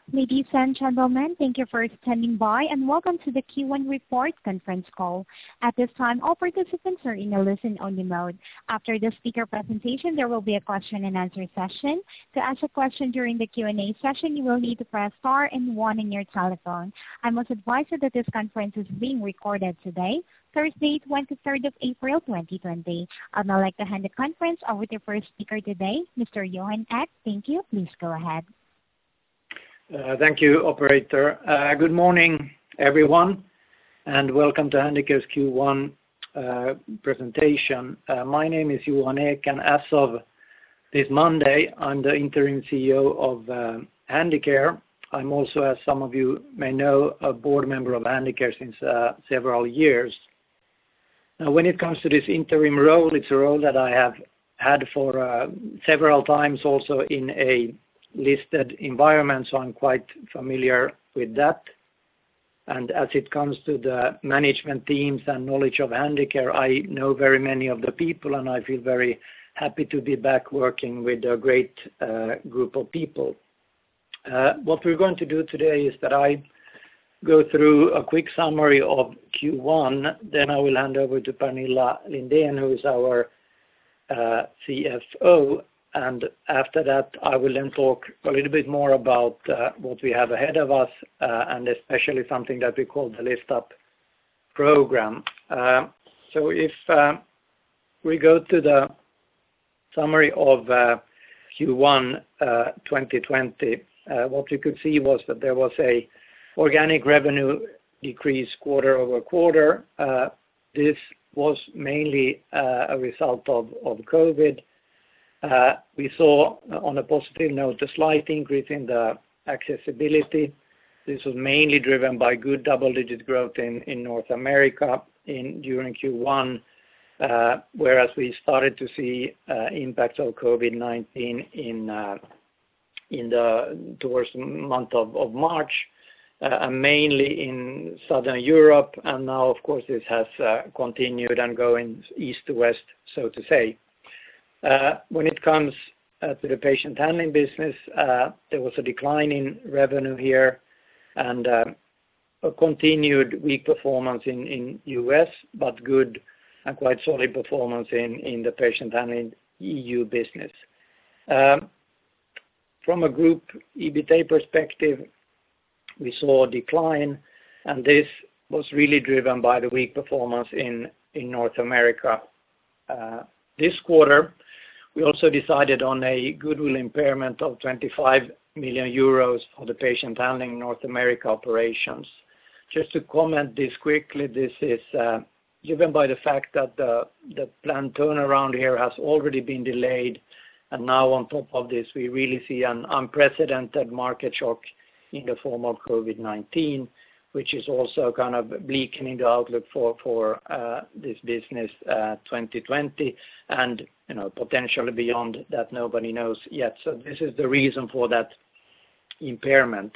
Ladies and gentlemen, thank you for standing by, and welcome to the Q1 Report conference call. At this time, all participants are in a listen-only mode. After the speaker presentation, there will be a question-and-answer session. To ask a question during the Q&A session, you will need to press star and one on your telephone. I must advise you that this conference is being recorded today, Thursday, 23rd of April, 2020. I'd now like to hand the conference over to your first speaker today, Mr. Johan Ek. Thank you. Please go ahead. Thank you, operator. Good morning, everyone, and welcome to Handicare's Q1 presentation. My name is Johan Ek, and as of this Monday, I'm the interim CEO of Handicare. I'm also, as some of you may know, a board member of Handicare since several years. Now, when it comes to this interim role, it's a role that I have had for several times also in a listed environment, so I'm quite familiar with that. And as it comes to the management teams and knowledge of Handicare, I know very many of the people, and I feel very happy to be back working with a great group of people. What we're going to do today is that I go through a quick summary of Q1, then I will hand over to Pernilla Lindén, who is our CFO, and after that I will then talk a little bit more about what we have ahead of us, and especially something that we call the Lift Up program. So if we go to the summary of Q1 2020, what we could see was that there was a organic revenue decrease quarter over quarter. This was mainly a result of COVID. We saw, on a positive note, a slight increase in the accessibility. This was mainly driven by good double-digit growth in North America during Q1, whereas we started to see impacts of COVID-19 towards the month of March, and mainly in Southern Europe, and now, of course, this has continued and going east to west, so to say. When it comes to the patient handling business, there was a decline in revenue here and a continued weak performance in US, but good and quite solid performance in the patient handling EU business. From a group EBITA perspective, we saw a decline, and this was really driven by the weak performance in North America. This quarter, we also decided on a goodwill impairment of 25 million euros for the patient handling North America operations. Just to comment this quickly, this is driven by the fact that the planned turnaround here has already been delayed, and now on top of this, we really see an unprecedented market shock in the form of COVID-19, which is also kind of bleakening the outlook for this business 2020, and potentially beyond that nobody knows yet. So this is the reason for that impairment.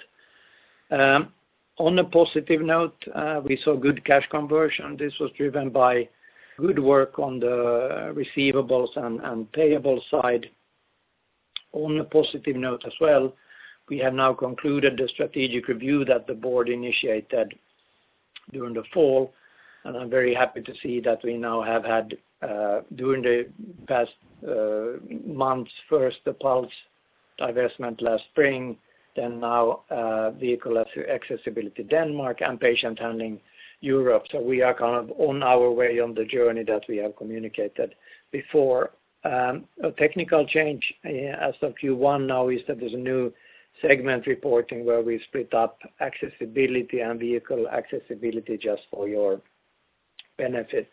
On a positive note, we saw good cash conversion. This was driven by good work on the receivables and payable side. On a positive note as well, we have now concluded the strategic review that the board initiated during the fall, and I'm very happy to see that we now have had, during the past months, first the Pulse divestment last spring, then now Vehicle Accessibility Denmark and Patient Handling Europe. So we are kind of on our way on the journey that we have communicated before. A technical change as of Q1 now is that there's a new segment reporting where we split up accessibility and vehicle accessibility, just for your benefit.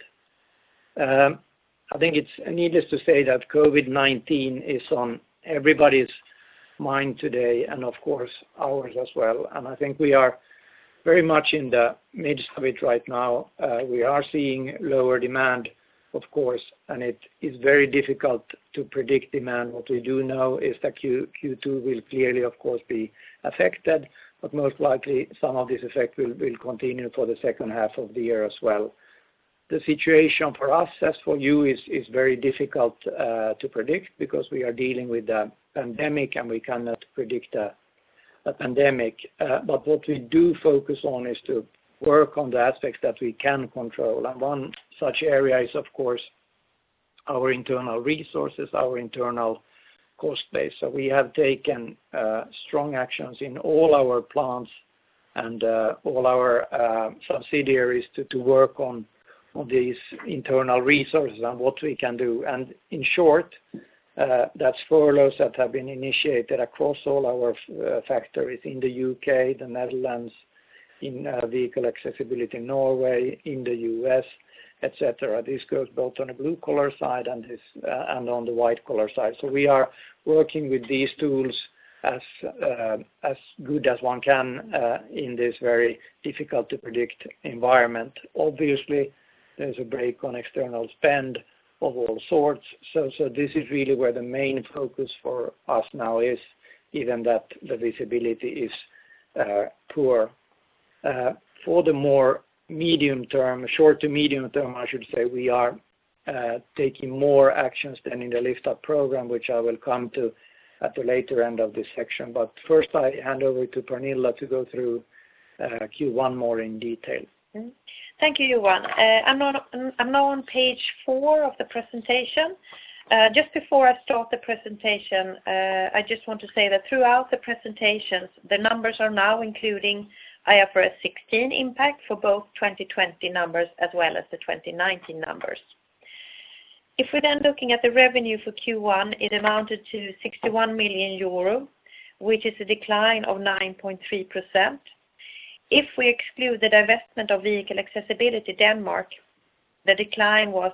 I think it's needless to say that COVID-19 is on everybody's mind today, and of course ours as well. And I think we are very much in the midst of it right now. We are seeing lower demand, of course, and it is very difficult to predict demand. What we do know is that Q2 will clearly, of course, be affected, but most likely some of this effect will continue for the second half of the year as well. The situation for us, as for you, is very difficult to predict, because we are dealing with the pandemic and we cannot predict the pandemic. But what we do focus on is to work on the aspects that we can control. And one such area is, of course, our internal resources, our internal cost base. So we have taken strong actions in all our plants and all our subsidiaries to work on these internal resources and what we can do. And in short, that's furloughs that have been initiated across all our factories in the UK, the Netherlands, in vehicle accessibility in Norway, in the US, etc. This goes both on the blue collar side and on the white collar side. So we are working with these tools as good as one can in this very difficult to predict environment. Obviously, there's a break on external spend of all sorts. So this is really where the main focus for us now is, even that the visibility is poor. For the more medium term, short to medium term, I should say, we are taking more actions than in the Lift Up program, which I will come to at the later end of this section. But first I hand over to Pernilla to go through Q1 more in detail. Thank you, Johan. I'm now on page 4 of the presentation. Just before I start the presentation, I just want to say that throughout the presentations, the numbers are now including IFRS 16 impact for both 2020 numbers as well as the 2019 numbers. If we're then looking at the revenue for Q1, it amounted to 61 million euro, which is a decline of 9.3%. If we exclude the divestment of Vehicle Accessibility Denmark, the decline was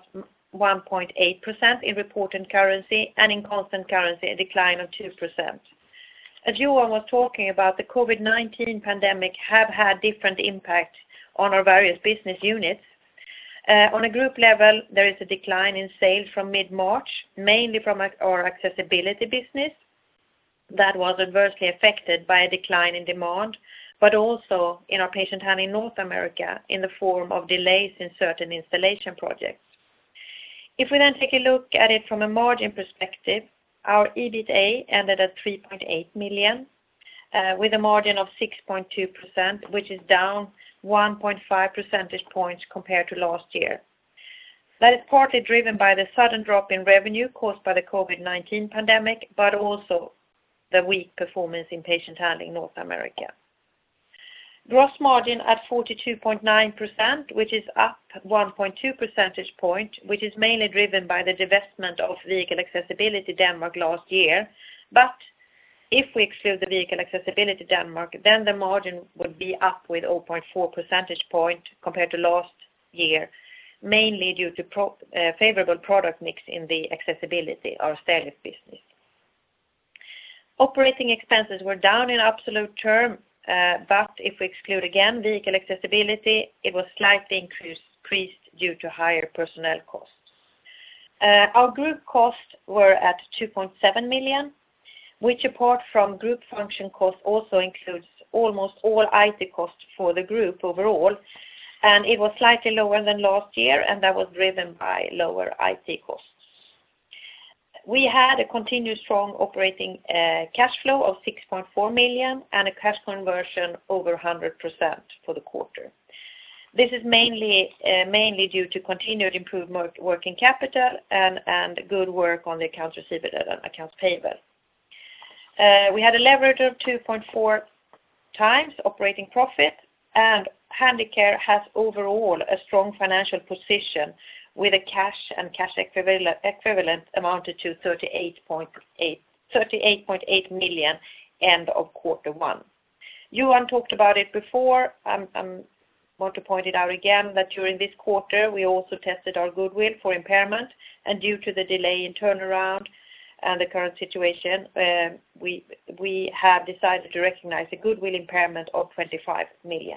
1.8% in reported currency, and in constant currency a decline of 2%. As Johan was talking about, the COVID-19 pandemic have had different impact on our various business units. On a group level, there is a decline in sales from mid-March, mainly from our accessibility business. That was adversely affected by a decline in demand, but also in our patient handling North America in the form of delays in certain installation projects. If we then take a look at it from a margin perspective, our EBITA ended at 3.8 million with a margin of 6.2%, which is down 1.5 percentage points compared to last year. That is partly driven by the sudden drop in revenue caused by the COVID-19 pandemic, but also the weak performance in patient handling North America. Gross margin at 42.9%, which is up 1.2 percentage point, which is mainly driven by the divestment of Vehicle Accessibility Denmark last year. But if we exclude the Vehicle Accessibility Denmark, then the margin would be up with 0.4 percentage point compared to last year, mainly due to favorable product mix in the accessibility, our stairlift business. Operating expenses were down in absolute term, but if we exclude again Vehicle Accessibility, it was slightly increased due to higher personnel costs. Our group costs were at 2.7 million, which apart from group function costs also includes almost all IT costs for the group overall, and it was slightly lower than last year, and that was driven by lower IT costs. We had a continued strong operating cash flow of 6.4 million and a cash conversion over 100% for the quarter. This is mainly due to continued improved working capital and good work on the accounts receivable and accounts payable. We had a leverage of 2.4 times operating profit, and Handicare has overall a strong financial position with a cash and cash equivalent amounted to 38.8 million end of quarter 1. Johan talked about it before. I want to point it out again that during this quarter we also tested our goodwill for impairment, and due to the delay in turnaround and the current situation, we have decided to recognize a goodwill impairment of 25 million.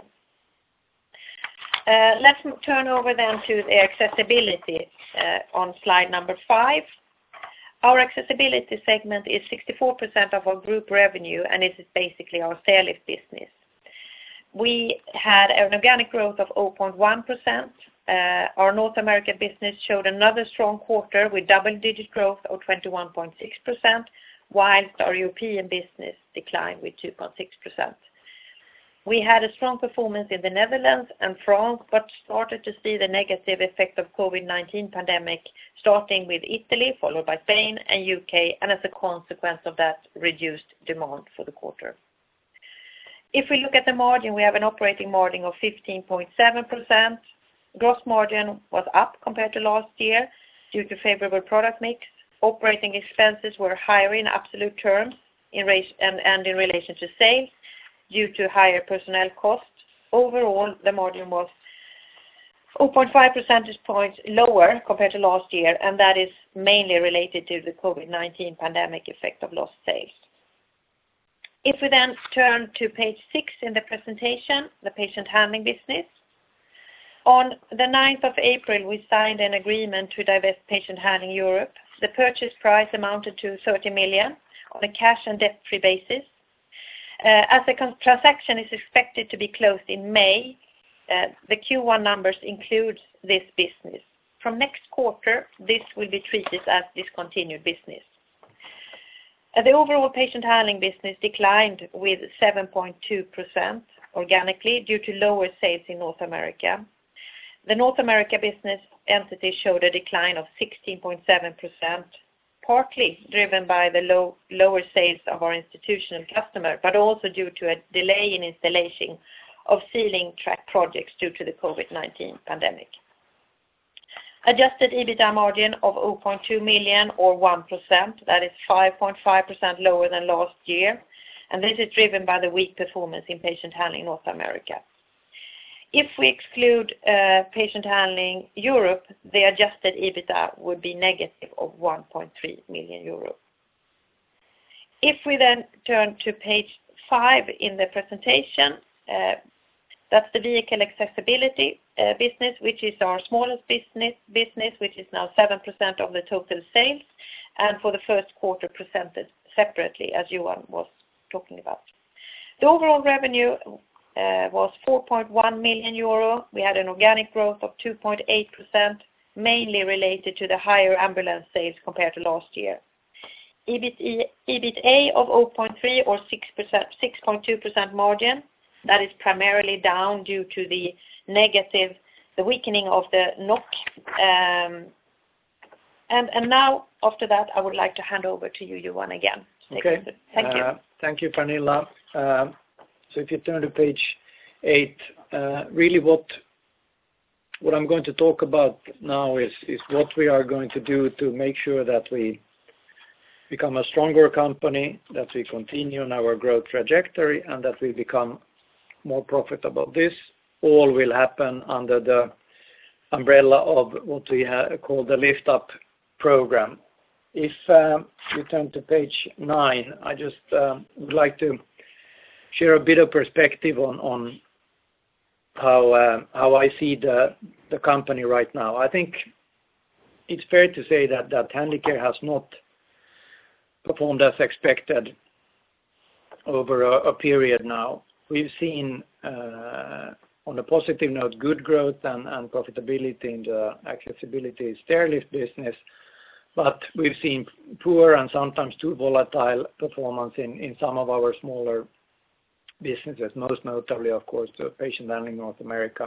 Let's turn over then to the accessibility on slide number 5. Our accessibility segment is 64% of our group revenue, and it is basically our stairlift business. We had an organic growth of 0.1%. Our North American business showed another strong quarter with double-digit growth of 21.6%, whilst our European business declined with 2.6%. We had a strong performance in the Netherlands and France, but started to see the negative effect of COVID-19 pandemic, starting with Italy, followed by Spain and UK, and as a consequence of that, reduced demand for the quarter. If we look at the margin, we have an operating margin of 15.7%. Gross margin was up compared to last year due to favorable product mix. Operating expenses were higher in absolute terms in relation to sales, due to higher personnel costs. Overall, the margin was 0.5 percentage points lower compared to last year, and that is mainly related to the COVID-19 pandemic effect of lost sales. If we then turn to page 6 in the presentation, the patient handling business. On the 9th of April, we signed an agreement to divest Patient Handling Europe. The purchase price amounted to 30 million on a cash and debt-free basis. As the transaction is expected to be closed in May, the Q1 numbers include this business. From next quarter, this will be treated as discontinued business. The overall patient handling business declined with 7.2% organically due to lower sales in North America. The North America business entity showed a decline of 16.7%. Partly driven by the lower sales of our institutional customer, but also due to a delay in installation of ceiling track projects due to the COVID-19 pandemic. Adjusted EBITDA margin of 0.2 million or 1%, that is 5.5% lower than last year, and this is driven by the weak performance in patient handling North America. If we exclude Patient Handling Europe, the adjusted EBITDA would be negative of 1.3 million euro. If we then turn to page 5 in the presentation, that's the vehicle accessibility business, which is our smallest business, which is now 7% of the total sales, and for the first quarter presented separately, as Johan was talking about. The overall revenue was 4.1 million euro. We had an organic growth of 2.8%, mainly related to the higher ambulance sales compared to last year. EBITDA of 0.3 or 6.2% margin. That is primarily down due to the weakening of the NOK. And now, after that, I would like to hand over to you, Johan, again. Okay. Thank you. Thank you, Pernilla. So if you turn to page 8, really what I'm going to talk about now is what we are going to do to make sure that we become a stronger company, that we continue on our growth trajectory, and that we become more profitable. This all will happen under the umbrella of what we call the Lift Up program. If you turn to page 9, I just would like to share a bit of perspective on how I see the company right now. I think it's fair to say that Handicare has not performed as expected over a period now. We've seen, on a positive note, good growth and profitability in the accessibility stairlift business, but we've seen poor and sometimes too volatile performance in some of our smaller businesses, most notably, of course, the Patient Handling North America.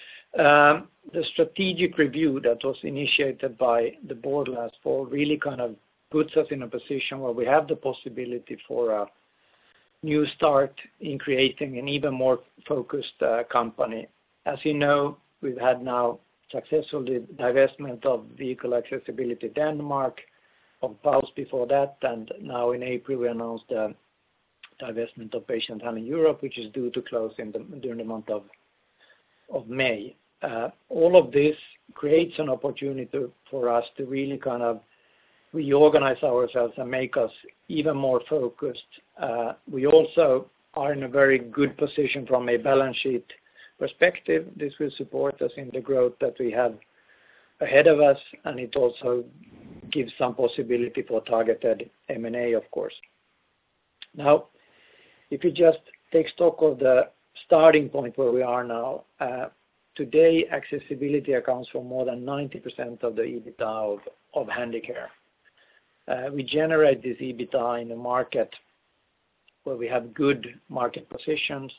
The strategic review that was initiated by the board last fall really kind of puts us in a position where we have the possibility for a new start in creating an even more focused company. As you know, we've had now successful divestment of Vehicle Accessibility Denmark, of Pulse before that, and now in April we announced the divestment of Patient Handling Europe, which is due to close during the month of May. All of this creates an opportunity for us to really kind of reorganize ourselves and make us even more focused. We also are in a very good position from a balance sheet perspective. This will support us in the growth that we have ahead of us, and it also gives some possibility for targeted M&A, of course. Now, if you just take stock of the starting point where we are now, today accessibility accounts for more than 90% of the EBITDA of Handicare. We generate this EBITDA in a market where we have good market positions.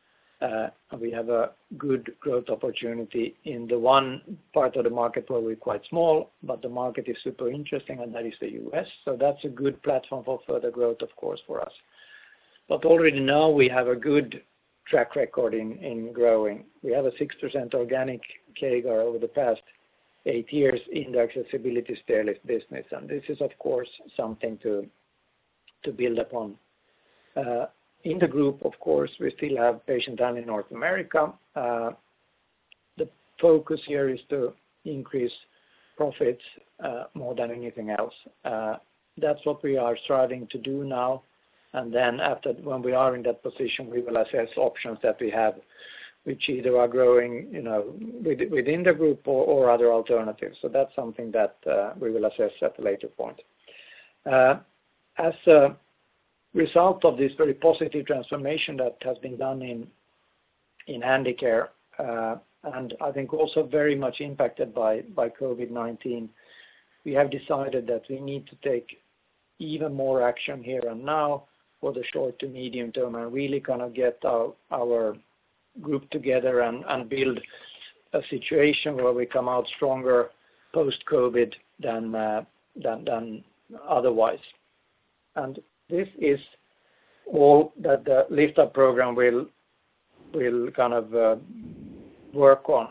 We have a good growth opportunity in the one part of the market where we're quite small, but the market is super interesting, and that is the US. So that's a good platform for further growth, of course, for us. But already now we have a good track record in growing. We have a 6% organic CAGR over the past 8 years in the accessibility stairlift business, and this is, of course, something to build upon. In the group, of course, we still have Patient Handling in North America. The focus here is to increase profits more than anything else. That's what we are striving to do now. And then when we are in that position, we will assess options that we have, which either are growing, within the group or other alternatives. So that's something that we will assess at a later point. As a result of this very positive transformation that has been done in Handicare, and I think also very much impacted by COVID-19, we have decided that we need to take even more action here and now for the short to medium term and really kind of get our group together and build a situation where we come out stronger post-COVID than otherwise. And this is all that the Lift Up program will kind of work on.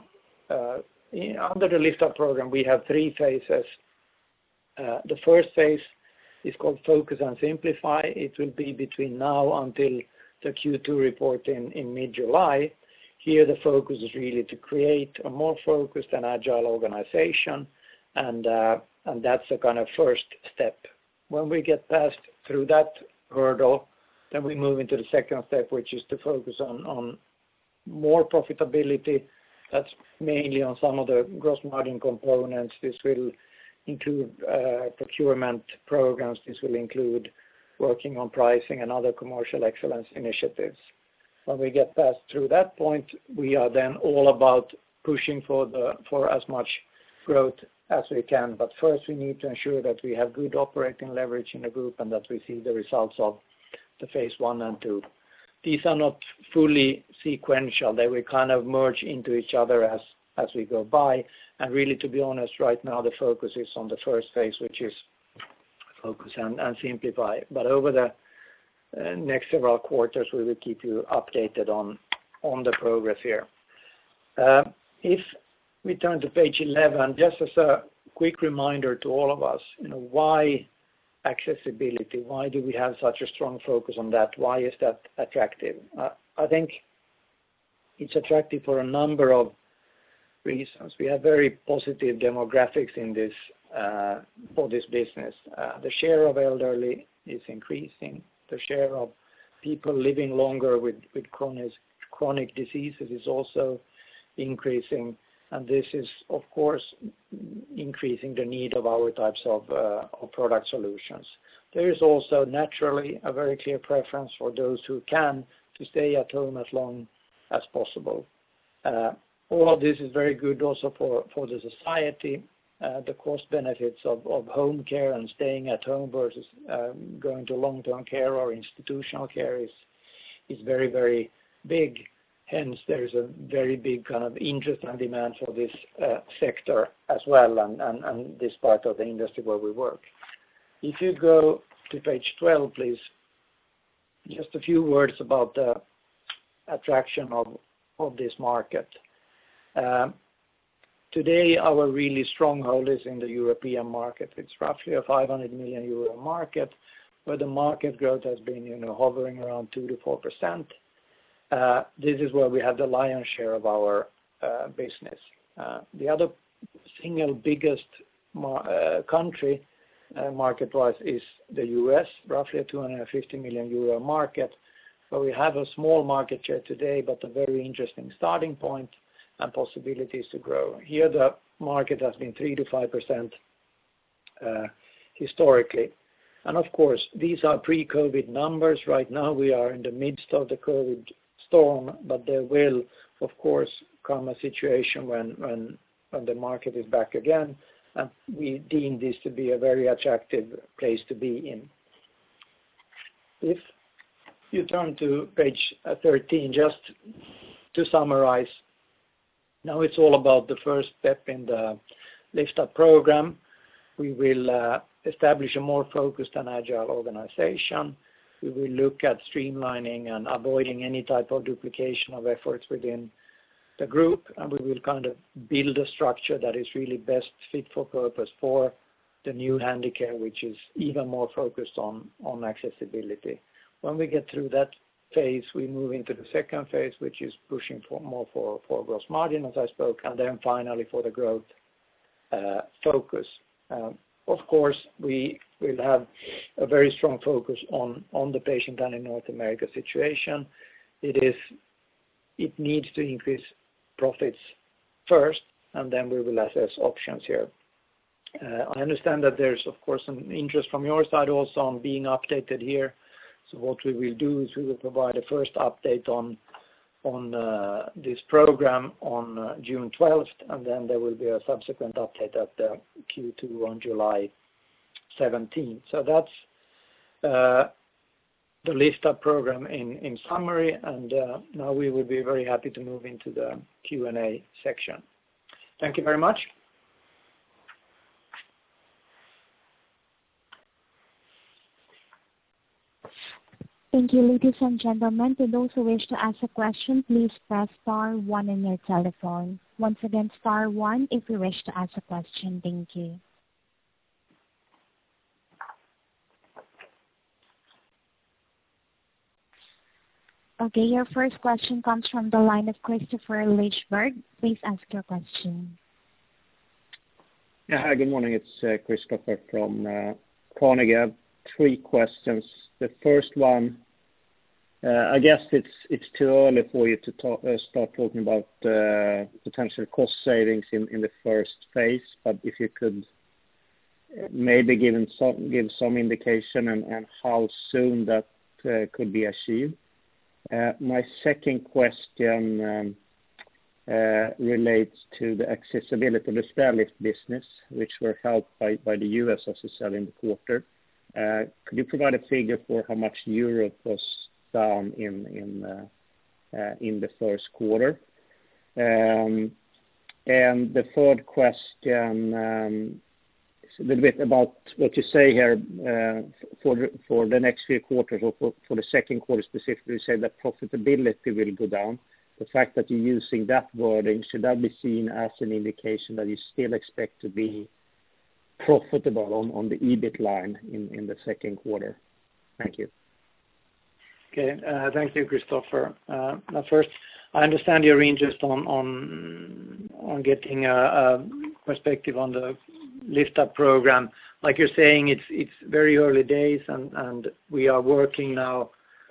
Under the Lift Up program, we have 3 phases. The first phase is called Focus and Simplify. It will be between now until the Q2 report in mid-July. Here the focus is really to create a more focused and agile organization, and that's a kind of first step. When we get past through that hurdle, then we move into the second step, which is to focus on more profitability. That's mainly on some of the gross margin components. This will include procurement programs. This will include working on pricing and other commercial excellence initiatives. When we get past through that point, we are then all about pushing for as much growth as we can. But first we need to ensure that we have good operating leverage in the group and that we see the results of the phase 1 and 2. These are not fully sequential. They will kind of merge into each other as we go by. And really, to be honest, right now the focus is on the first phase, which is Focus and Simplify. But over the next several quarters, we will keep you updated on the progress here. If we turn to page 11, just as a quick reminder to all of us, why accessibility? Why do we have such a strong focus on that? Why is that attractive? I think it's attractive for a number of reasons. We have very positive demographics in this for this business. The share of elderly is increasing. The share of people living longer with chronic diseases is also increasing, and this is, of course, increasing the need of our types of product solutions. There is also naturally a very clear preference for those who can to stay at home as long as possible. All of this is very good also for the society. The cost benefits of home care and staying at home versus going to long-term care or institutional care is very, very big. Hence, there is a very big kind of interest and demand for this sector as well, and this part of the industry where we work. If you go to page 12, please, just a few words about the attraction of this market. Today, our really stronghold is in the European market. It's roughly a 500 million euro market, where the market growth has been hovering around 2 to 4%. This is where we have the lion's share of our business. The other single biggest country market-wise is the US, roughly a 250 million euro market, where we have a small market share today, but a very interesting starting point and possibilities to grow. Here the market has been 3 to 5% historically. And of course, these are pre-COVID numbers. Right now we are in the midst of the COVID storm, but there will, of course, come a situation when the market is back again, and we deem this to be a very attractive place to be in. If you turn to page 13, just to summarize, now it's all about the first step in the Lift Up program. We will establish a more focused and agile organization. We will look at streamlining and avoiding any type of duplication of efforts within the group, and we will kind of build a structure that is really best fit for purpose for the new Handicare, which is even more focused on accessibility. When we get through that phase, we move into the second phase, which is pushing more for gross margin, as I spoke, and then finally for the growth focus. Of course, we will have a very strong focus on the patient and in North America situation. It needs to increase profits first, and then we will assess options here. I understand that there's, of course, some interest from your side also on being updated here. So what we will do is we will provide a first update on this program on June 12th, and then there will be a subsequent update at the Q2 on July 17th. So that's the Lift Up program in summary, and now we will be very happy to move into the Q&A section. Thank you very much. Thank you, ladies and gentlemen. To those who wish to ask a question, please press star 1 on your telephone. Once again, star 1 if you wish to ask a question. Thank you. Okay, your first question comes from the line of Christopher Lichberg. Please ask your question. Yeah, hi, good morning. It's Christopher from Carnegie. I have 3 questions. The first one, I guess it's too early for you to start talking about potential cost savings in the first phase, but if you could maybe give some indication and how soon that could be achieved. My second question relates to the accessibility of the stairlift business, which were helped by the US as you said in the quarter. Could you provide a figure for how much Europe was down in the first quarter? And the third question is a little bit about what you say here for the next few quarters, or for the second quarter specifically. You say that profitability will go down. The fact that you're using that wording, should that be seen as an indication that you still expect to be profitable on the EBIT line in the second quarter? Thank you. Okay, thank you, Christopher. Now first, I understand your interest on getting a perspective on the Lift Up program. Like you're saying, it's very early days, and we are working now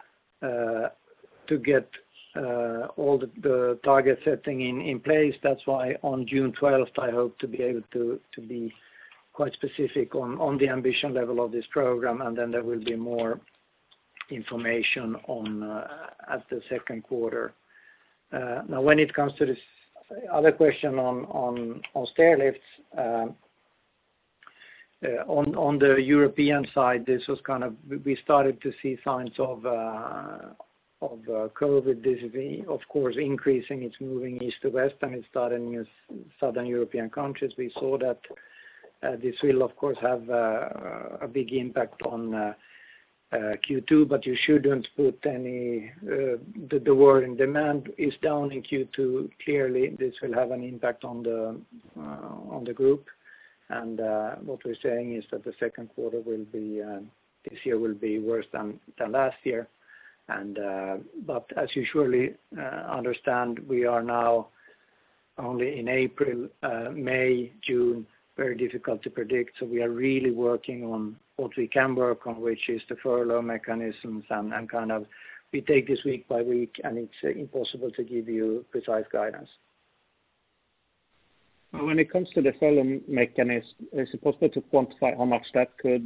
to get all the target setting in place. That's why on June 12th, I hope to be able to be quite specific on the ambition level of this program, and then there will be more information on at the second quarter. Now, when it comes to this other question on stair lifts, on the European side, this was kind of, we started to see signs of COVID. This is, of course, increasing. It's moving east to west, and it's starting in southern European countries. We saw that this will, of course, have a big impact on Q2, but you shouldn't put any the word in demand is down in Q2. Clearly, this will have an impact on the group, and what we're saying is that the second quarter will be this year will be worse than last year, and but as you surely understand, we are now only in April, May, June. Very difficult to predict, so we are really working on what we can work on, which is the furlough mechanisms, and kind of we take this week by week, and it's impossible to give you precise guidance. When it comes to the furlough mechanism, is it possible to quantify how much that could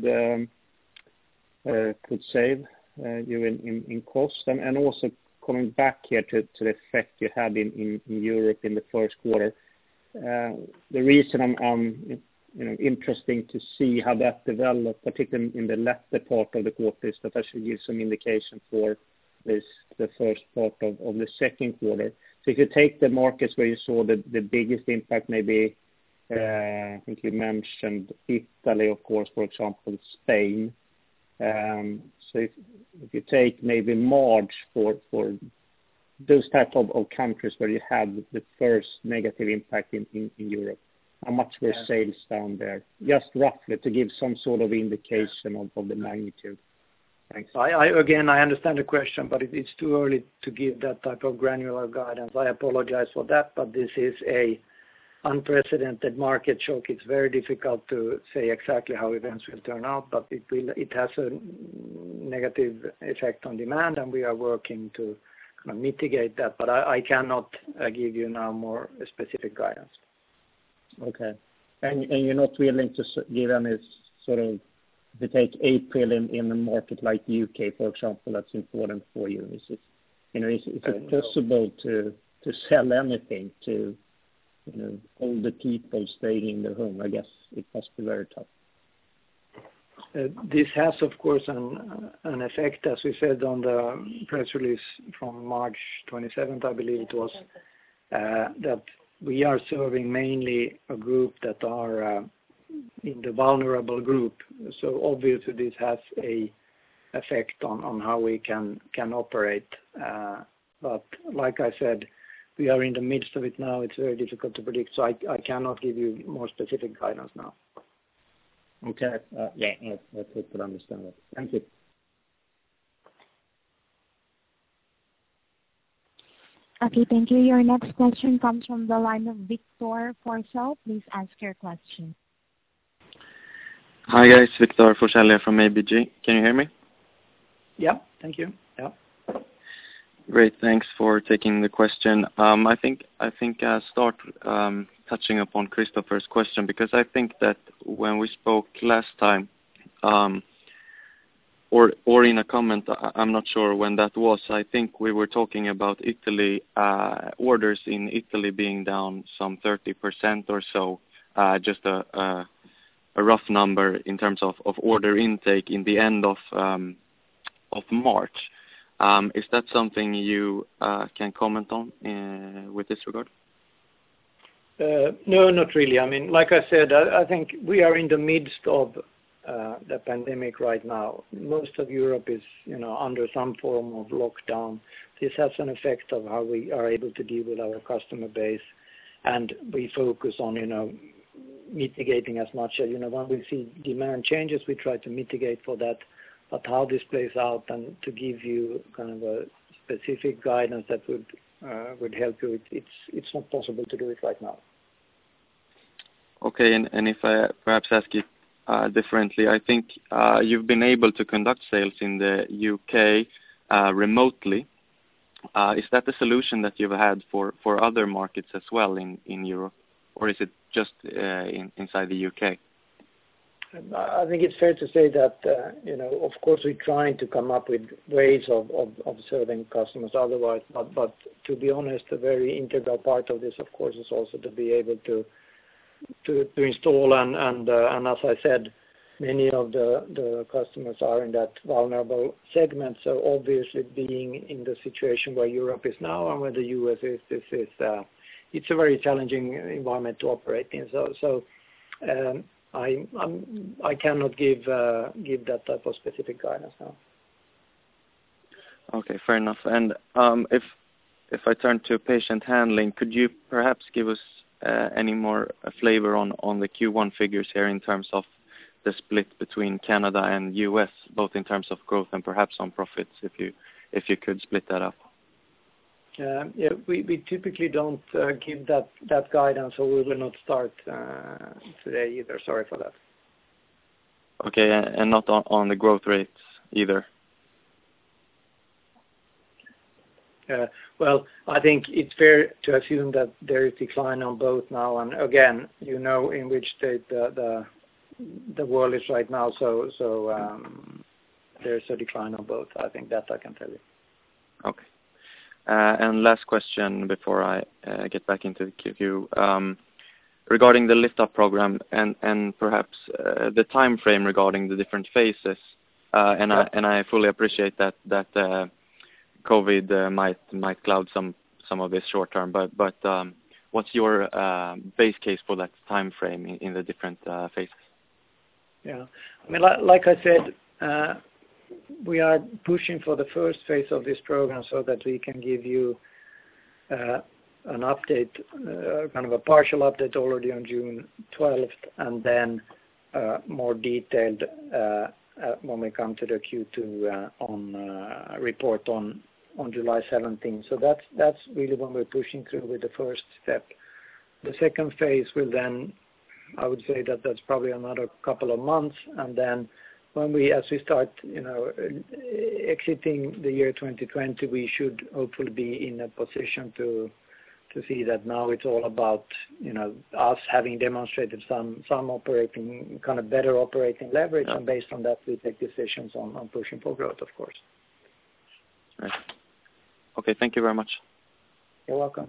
save you in cost? And also coming back here to the effect you had in Europe in the first quarter, the reason I'm interesting to see how that developed, particularly in the latter part of the quarter, that should give some indication for the first part of the second quarter. So if you take the markets where you saw the biggest impact, maybe I think you mentioned Italy, of course, for example, Spain. So if you take maybe March for those type of countries where you had the first negative impact in Europe, how much were sales down there? Just roughly to give some sort of indication of the magnitude. Thanks. I understand the question, but it's too early to give that type of granular guidance. I apologize for that, but this is a unprecedented market shock. It's very difficult to say exactly how events will turn out, but it has a negative effect on demand, and we are working to kind of mitigate that. But I cannot give you now more specific guidance. Okay. And you're not willing to give any sort of, if you take April in a market like the UK, for example, that's important for you. Is it possible to sell anything to older people staying in their home? I guess it must be very tough. This has, of course, an effect, as we said on the press release from March 27th, I believe it was, that we are serving mainly a group that are in the vulnerable group. So obviously this has a effect on how we can operate. But like I said, we are in the midst of it now. It's very difficult to predict, so I cannot give you more specific guidance now. Okay. I totally understand that. Thank you. Okay, thank you. Your next question comes from the line of Victor Forssell. Please ask your question. Hi guys, Victor Forssell from ABG. Can you hear me? Yeah, thank you. Yeah. Great, thanks for taking the question. I think I'll start touching upon Christopher's question, because I think that when we spoke last time, or in a comment, I'm not sure when that was, I think we were talking about Italy, orders in Italy being down some 30% or so, just a rough number in terms of order intake in the end of March. Is that something you can comment on with this regard? No, not really. I mean, like I said, I think we are in the midst of the pandemic right now. Most of Europe is, under some form of lockdown. This has an effect of how we are able to deal with our customer base, and we focus on, mitigating as much as, when we see demand changes, we try to mitigate for that. But how this plays out, and to give you kind of a specific guidance that would help you, it's not possible to do it right now. Okay, and if I perhaps ask it differently, I think you've been able to conduct sales in the UK remotely. Is that the solution that you've had for other markets as well in Europe, or is it just inside the UK? I think it's fair to say that, of course we're trying to come up with ways of serving customers otherwise, but to be honest, a very integral part of this, of course, is also to be able to install and as I said, many of the customers are in that vulnerable segment. So obviously being in the situation where Europe is now and where the US is, it's a very challenging environment to operate in. So I cannot give that type of specific guidance now. Okay, fair enough. And if I turn to patient handling, could you perhaps give us any more flavor on the Q1 figures here in terms of the split between Canada and US, both in terms of growth and perhaps on profits, if you could split that up? We typically don't give that guidance, so we will not start today either. Sorry for that. Okay, and not on the growth rates either? Well, I think it's fair to assume that there is decline on both now, and again, in which state the world is right now, so there's a decline on both. I think that I can tell you. Okay. And last question before I get back into the queue. regarding the Lift Up program and perhaps the time frame regarding the different phases. I fully appreciate that COVID might cloud some of this short term, but what's your base case for that time frame in the different phases? Yeah, I mean, like I said, we are pushing for the first phase of this program so that we can give you an update, kind of a partial update already on June 12th, and then more detailed when we come to the Q2 report on July 17th. So that's really when we're pushing through with the first step. The second phase will then, I would say that's probably another couple of months, and then as we start, exiting the year 2020, we should hopefully be in a position to see that now it's all about, us having demonstrated some operating, kind of better operating leverage, and based on that we take decisions on pushing for growth, of course. Right. Okay, thank you very much. You're welcome.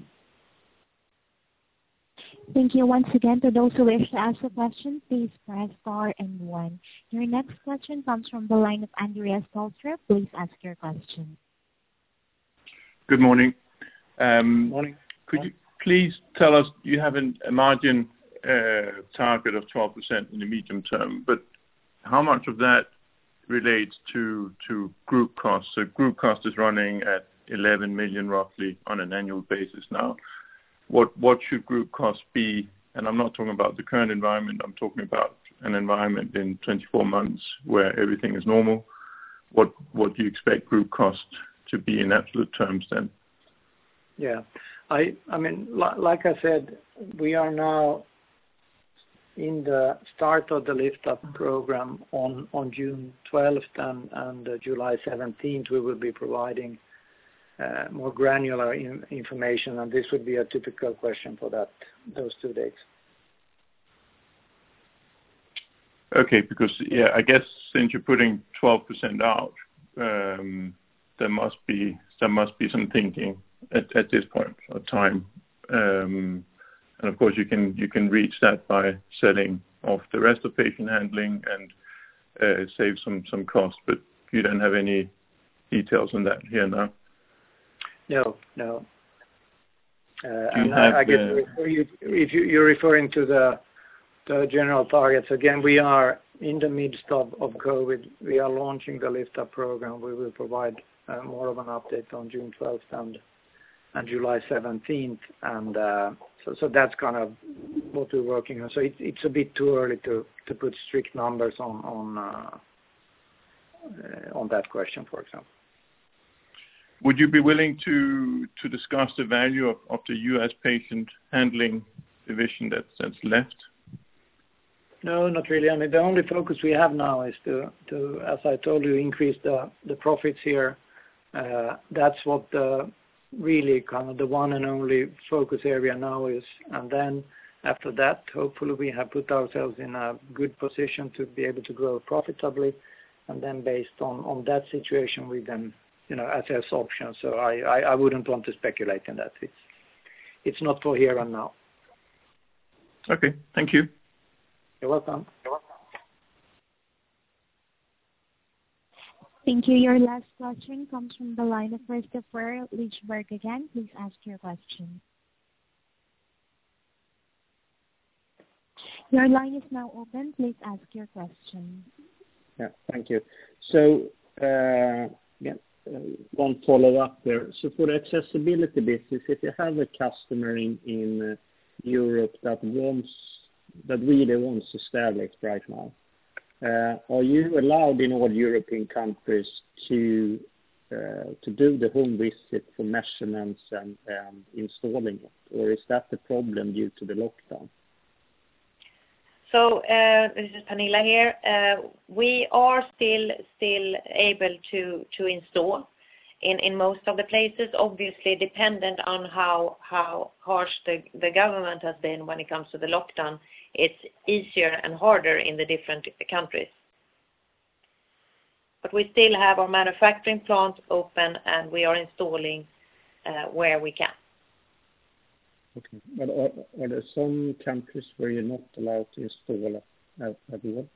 Thank you once again. To those who wish to ask a question, please press star and 1. Your next question comes from the line of Andreas Dahlström. Please ask your question. Good morning. Morning. Could you please tell us, you have a margin target of 12% in the medium term, but how much of that relates to group costs? So group cost is running at 11 million roughly on an annual basis now. What should group costs be? And I'm not talking about the current environment, I'm talking about an environment in 24 months where everything is normal. What do you expect group cost to be in absolute terms then? Yeah, I mean, like I said, we are now in the start of the Lift Up program on June 12th and July 17th. We will be providing more granular information, and this would be a typical question for those 2 dates. Okay, because I guess since you're putting 12% out, there must be some thinking at this point of time, and of course you can reach that by selling off the rest of patient handling and save some costs, but you don't have any details on that here now. No. And I guess if you're referring to the general targets, again, we are in the midst of COVID. We are launching the Lift Up program. We will provide more of an update on June 12th and July 17th, and so that's kind of what we're working on. So it's a bit too early to put strict numbers on that question, for example. Would you be willing to discuss the value of the U.S. patient handling division that's left? No, not really. I mean, the only focus we have now is to as I told you, increase the profits here. That's what really kind of the one and only focus area now is. And then after that, hopefully we have put ourselves in a good position to be able to grow profitably. And then based on that situation, we then assess options. So I wouldn't want to speculate in that. It's not for here and now. Okay, thank you. You're welcome. Thank you. Your last question comes from the line of Christopher Lichberg again. Please ask your question. Your line is now open. Please ask your question. Yeah, thank you. So, one follow-up there. So for the accessibility business, if you have a customer in Europe that really wants to Stairlift right now, are you allowed in all European countries to do the home visit for measurements and installing it, or is that the problem due to the lockdown? So this is Pernilla here. We are still able to install in most of the places, obviously dependent on how harsh the government has been when it comes to the lockdown. It's easier and harder in the different countries. But we still have our manufacturing plant open and we are installing where we can. Okay. But are there some countries where you're not allowed to install at all?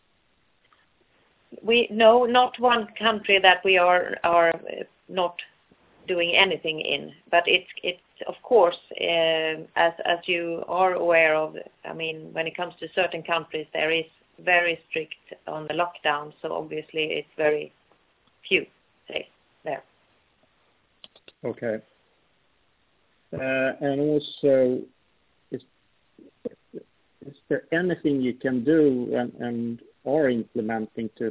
No, not one country that we are not doing anything in, but it's of course, as you are aware of, I mean, when it comes to certain countries, there is very strict on the lockdown, so obviously it's very few safe there. Okay. And also, is there anything you can do and are implementing to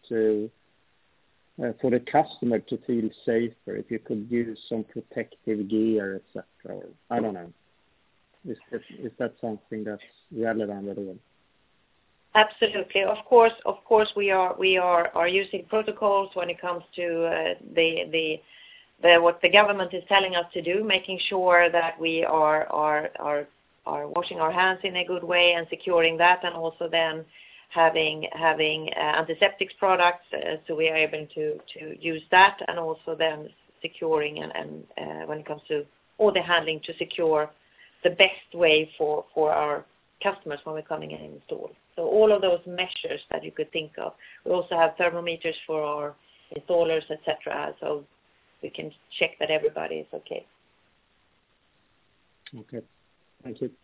for the customer to feel safer? If you could use some protective gear, etc. Or I don't know. Is that something that's relevant at all? Absolutely. Of course, we are using protocols when it comes to the what the government is telling us to do, making sure that we are washing our hands in a good way and securing that, and also then having antiseptics products, so we are able to use that, and also then securing and when it comes to all the handling, to secure the best way for our customers when we're coming in and install. So all of those measures that you could think of. We also have thermometers for our installers, etc. So we can check that everybody is okay. Okay, thank you.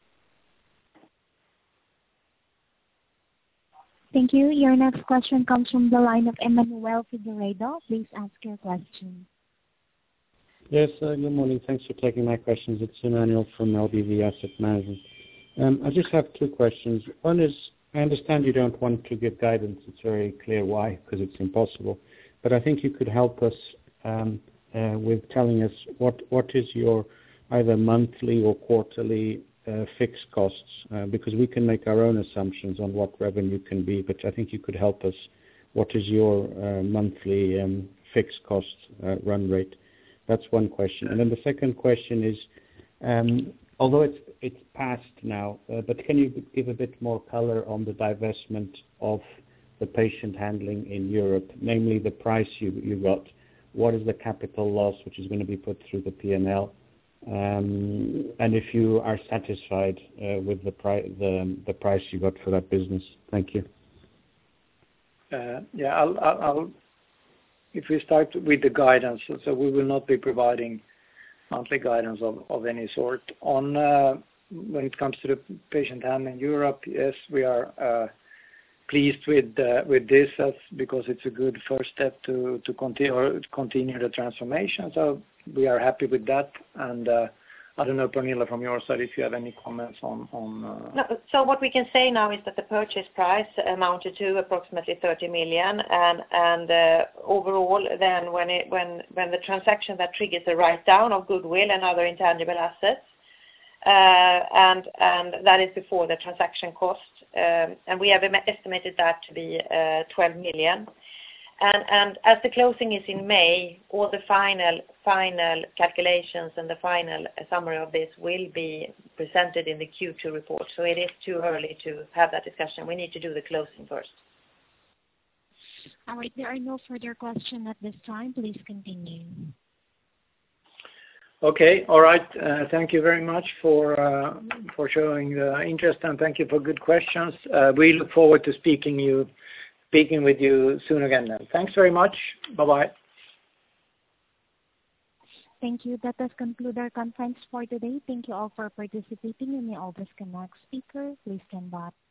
Thank you. Your next question comes from the line of Emmanuel Figueiredo. Please ask your question. Yes, good morning. Thanks for taking my questions. It's Emmanuel from LBV Asset Management. I just have two questions. One is, I understand you don't want to give guidance. It's very clear why, because it's impossible. But I think you could help us with telling us what is your either monthly or quarterly fixed costs, because we can make our own assumptions on what revenue can be, but I think you could help us. What is your monthly fixed cost run rate? That's one question. And then the second question is, although it's past now, but can you give a bit more color on the divestment of the patient handling in Europe, namely the price you got? What is the capital loss which is going to be put through the P&L? And if you are satisfied with the price you got for that business. Thank you. I'll if we start with the guidance, so we will not be providing monthly guidance of any sort. On when it comes to the patient handling in Europe, yes, we are pleased with this, because it's a good first step to continue the transformation. So we are happy with that. And I don't know, Pernilla, from your side, if you have any comments on. No, so what we can say now is that the purchase price amounted to approximately 30 million, and overall, then when the transaction that triggers a write down of goodwill and other intangible assets, and that is before the transaction cost, and we have estimated that to be 12 million. And as the closing is in May, all the final calculations and the final summary of this will be presented in the Q2 report. So it is too early to have that discussion. We need to do the closing first. All right, there are no further questions at this time. Please continue. Okay, all right. Thank you very much for showing the interest, and thank you for good questions. We look forward to speaking with you soon again then. Thanks very much. Bye-bye. Thank you. That does conclude our conference for today. Thank you all for participating. You may all disconnect. Speaker, please stand by.